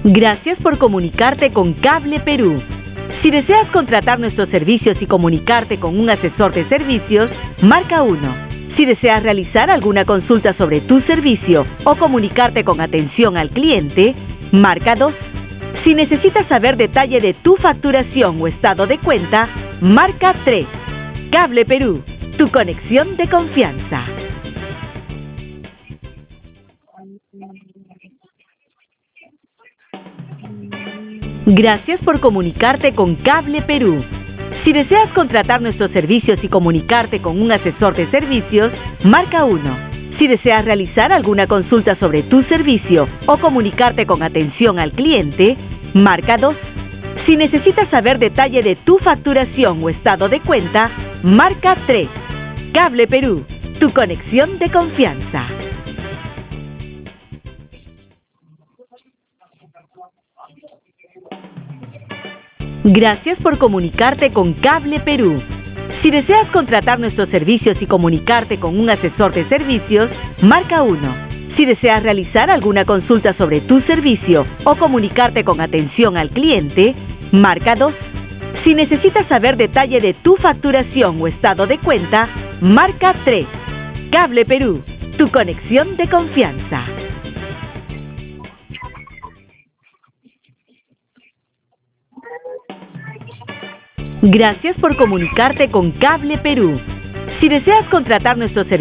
Gracias por comunicarte con Cable Perú. Si deseas contratar nuestros servicios y comunicarte con un asesor de servicios, marca 1. Si deseas realizar alguna consulta sobre tu servicio o comunicarte con atención al cliente, marca 2. Si necesitas saber detalle de tu facturación o estado de cuenta, marca 3. Cable Perú, tu conexión de confianza. Gracias por comunicarte con Cable Perú. Si deseas contratar nuestros servicios y comunicarte con un asesor de servicios, marca 1. Si deseas realizar alguna consulta sobre tu servicio o comunicarte con atención al cliente, marca 2. Si necesitas saber detalle de tu facturación o estado de cuenta, marca 3. Cable Perú, tu conexión de confianza. Gracias por comunicarte con Cable Perú. Si deseas contratar nuestros servicios y comunicarte con un asesor de servicios, marca 1. Si deseas realizar alguna consulta sobre tu servicio o comunicarte con atención al cliente, marca 2. Si necesitas saber detalle de tu facturación o estado de cuenta, marca 3. Cable Perú, tu conexión de confianza. Gracias por comunicarte con Cable Perú. Si deseas contratar nuestros servicios